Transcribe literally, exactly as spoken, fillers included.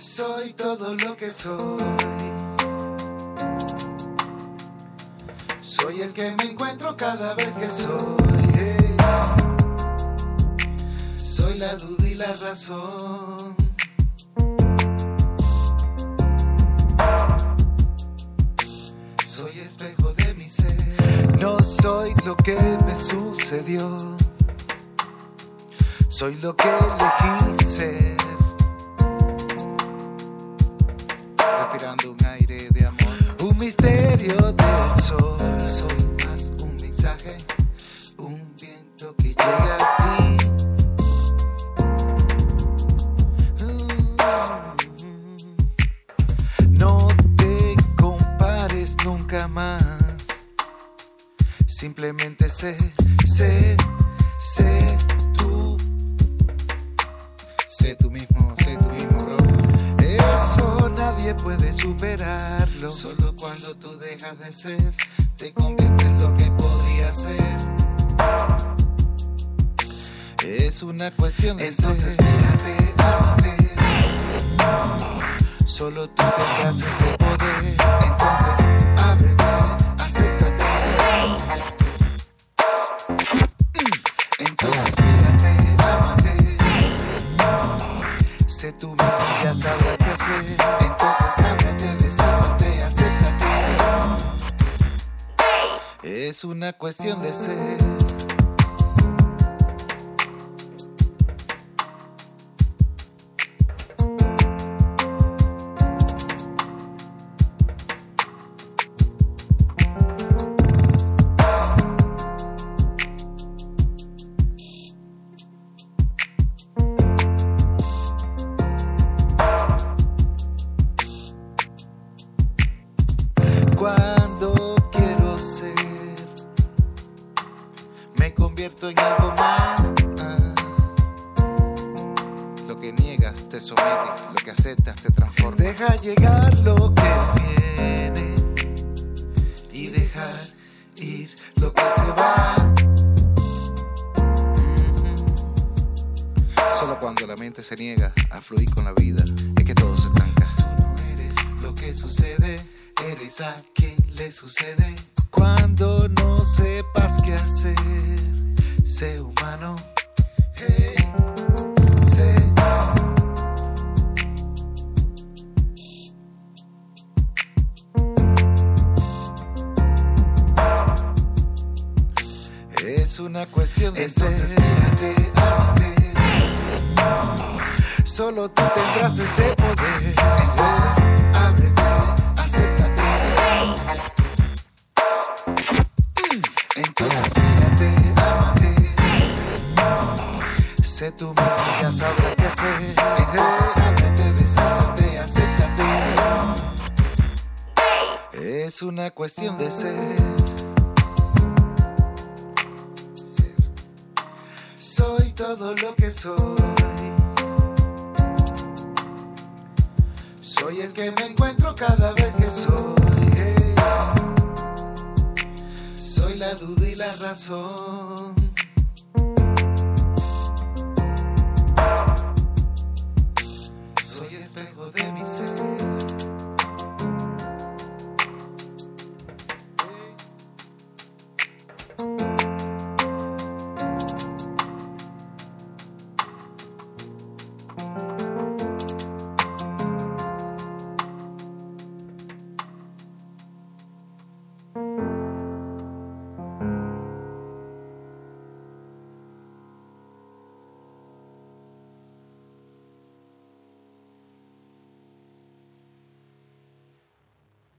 Soy todo lo que soy. Soy el que me encuentro cada vez que soy. eh. Soy la duda y la razón. Soy espejo de mi ser. No soy lo que me sucedió. Soy lo que elegí ser. Respirando un aire de amor, un misterio del sol. Soy más un mensaje, un viento que llega a ti. No te compares nunca más. Simplemente sé, sé, sé tú. Sé tú mismo, sé tú mismo, bro. Eso nadie puede superarlo. Solo cuando tú dejas de ser, te conviertes en lo que podría ser. Es una cuestión de Entonces ser. Mírate, ámate. Solo tú tendrás ese poder. Entonces ábrete, acéptate. Entonces mírate, ámate. Sé tú mismo, ya sabrás qué hacer. Entonces ábrete, desártate, acéptate. Es una cuestión de ser. Cuando quiero ser, me convierto en algo más. Ah. Lo que niegas te somete, lo que aceptas te transforma. Deja llegar lo que viene y dejar ir lo que se va. Mm-hmm. Solo cuando la mente se niega a fluir con la vida es que todo se estanca. Tú no eres lo que sucede. Eres a quien le sucede. Cuando no sepas qué hacer, sé humano. Hey, sé. Es una cuestión de Entonces, ser. Mírate, ámate. Solo tú tendrás ese poder. Entonces, ábrete. Acéptate. Entonces mírate, ámate. Sé tú mismo, ya sabrás qué hacer. Entonces ábrete, desártate, acéptate. Es una cuestión de ser. Ser. Soy todo lo que soy. Soy el que me encuentro cada vez que soy. eh. Soy la duda y la razón.